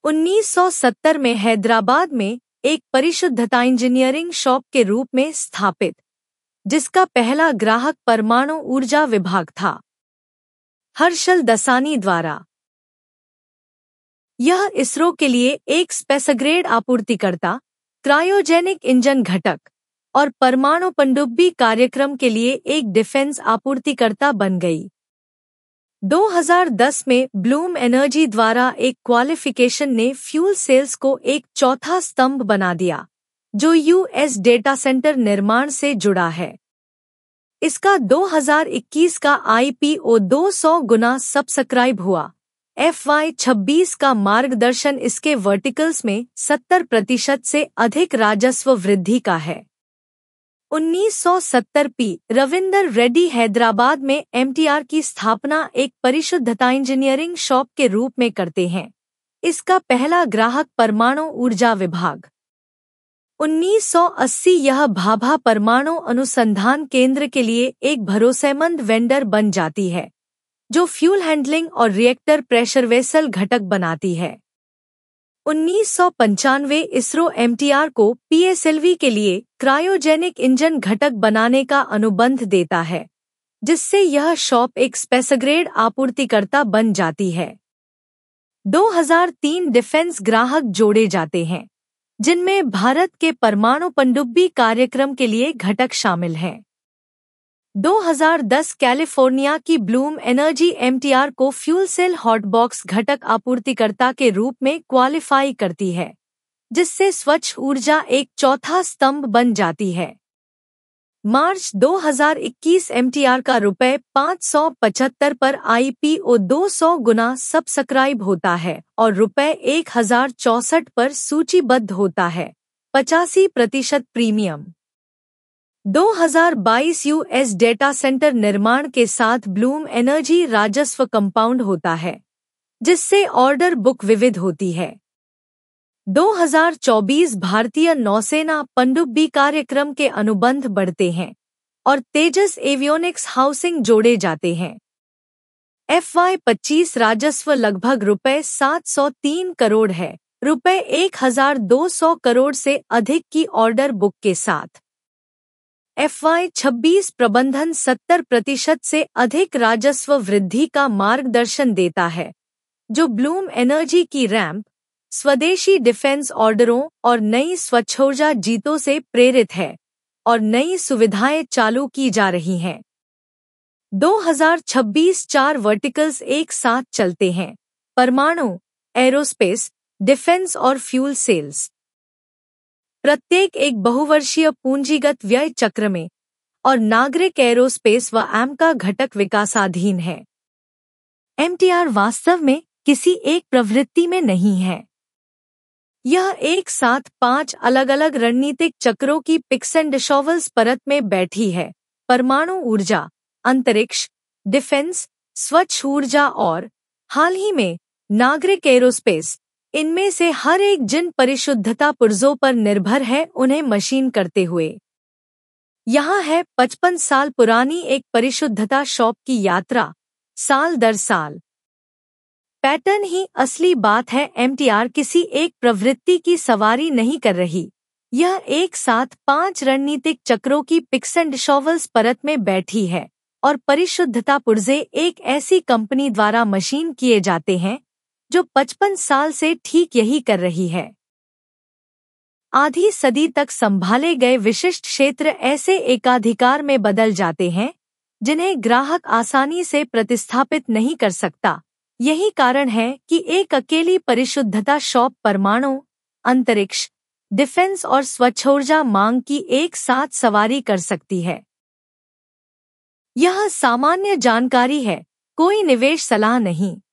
1970 में हैदराबाद में एक परिशुद्धता इंजीनियरिंग शॉप के रूप में स्थापित, जिसका पहला ग्राहक परमाणु ऊर्जा विभाग था, हर्षल दसानी द्वारा। यह इसरो के लिए एक स्पेसग्रेड आपूर्तिकर्ता, क्रायोजेनिक इंजन घटक और परमाणु पनडुब्बी कार्यक्रम के लिए एक डिफेंस आपूर्तिकर्ता बन गई। 2010 में ब्लूम एनर्जी द्वारा एक क्वालिफिकेशन ने फ्यूल सेल्स को एक चौथा स्तंभ बना दिया, जो यूएस डेटा सेंटर निर्माण से जुड़ा है। इसका 2021 का IPO 200 गुना सब्सक्राइब हुआ। FY26 का मार्गदर्शन इसके वर्टिकल्स में 70% से अधिक राजस्व वृद्धि का है। 1970 P. रविंदर रेड्डी हैदराबाद में MTR की स्थापना एक परिशुद्धता इंजीनियरिंग शॉप के रूप में करते हैं। इसका पहला ग्राहक परमाणु ऊर्जा विभाग। 1980 यह भाभा परमाणु अनुसंधान केंद्र के लिए एक भरोसेमंद वेंडर बन जाती है, जो फ्यूल हैंडलिंग और रिएक्टर प्रेशर वेसल घटक बनाती है। 1995 इसरो MTR को PSLV के लिए क्रायोजेनिक इंजन घटक बनाने का अनुबंध देता है, जिससे यह शॉप एक स्पेसग्रेड आपूर्तिकर्ता बन जाती है। 2003 डिफेंस ग्राहक जोड़े जाते हैं, जिनमें भारत के परमाणु पनडुब्बी कार्यक्रम के लिए घटक शामिल हैं। 2010 कैलिफोर्निया की ब्लूम एनर्जी MTR को फ्यूल सेल हॉटबॉक्स घटक आपूर्तिकर्ता के रूप में क्वालिफाई करती है, जिससे स्वच्छ ऊर्जा एक चौथा स्तंभ बन जाती है। मार्च 2021 MTR का ₹575 पर IPO 200 गुना सब्सक्राइब होता है और ₹1064 पर सूचीबद्ध होता है, 85% प्रीमियम। 2022 यूएस डेटा सेंटर निर्माण के साथ ब्लूम एनर्जी राजस्व कंपाउंड होता है, जिससे ऑर्डर बुक विविध होती है। 2024 भारतीय नौसेना पनडुब्बी कार्यक्रम के अनुबंध बढ़ते हैं और तेजस एवियोनिक्स हाउसिंग जोड़े जाते हैं। FY25 राजस्व लगभग ₹703 करोड़ है, ₹1200 करोड़ से अधिक की ऑर्डर बुक के साथ। FY26 प्रबंधन 70% से अधिक राजस्व वृद्धि का मार्गदर्शन देता है, जो ब्लूम एनर्जी की रैंप, स्वदेशी डिफेंस ऑर्डरों और नई स्वच्छोर्जा जीतों से प्रेरित है और नई सुविधाएं चालू की जा रही हैं। 2026 4 वर्टिकल्स एक साथ चलते हैं: परमाणु, एरोस्पेस, डिफेंस और फ्यूल सेल्स। प्रत्येक एक बहुवर्षीय पूंजीगत व्यय चक्र में और नागरिक एरोस्पेस व AMCA घटक विकासाधीन है। MTR वास्तव में किसी एक प्रवृत्ति में नहीं है। यह एक साथ 5 अलग-अलग रणनीतिक चक्रों की पिक्स एंड शॉवल्स परत में बैठी है: परमाणु ऊर्जा, अंतरिक्ष, डिफेंस, स्वच्छ ऊर्जा और हाल ही में नागरिक एरोस्पेस। इनमें से हर एक जिन परिशुद्धता पुर्जों पर निर्भर है उन्हें मशीन करते हुए। यहाँ है 55 साल पुरानी एक परिशुद्धता शॉप की यात्रा, साल दर साल। पैटर्न ही असली बात है। MTR किसी एक प्रवृत्ति की सवारी नहीं कर रही। यह एक साथ 5 रणनीतिक चक्रों की पिक्स एंड शॉवल्स परत में बैठी है और परिशुद्धता पुर्जे एक ऐसी कंपनी द्वारा मशीन किए जाते हैं जो 55 साल से ठीक यही कर रही है। आधी सदी तक संभाले गए विशिष्ट क्षेत्र ऐसे एकाधिकार में बदल जाते हैं जिन्हें ग्राहक आसानी से प्रतिस्थापित नहीं कर सकता। यही कारण है कि एक अकेली परिशुद्धता शॉप परमाणु, अंतरिक्ष, डिफेंस और स्वच्छोर्जा मांग की एक साथ सवारी कर सकती है। यह सामान्य जानकारी है, कोई निवेश सलाह नहीं।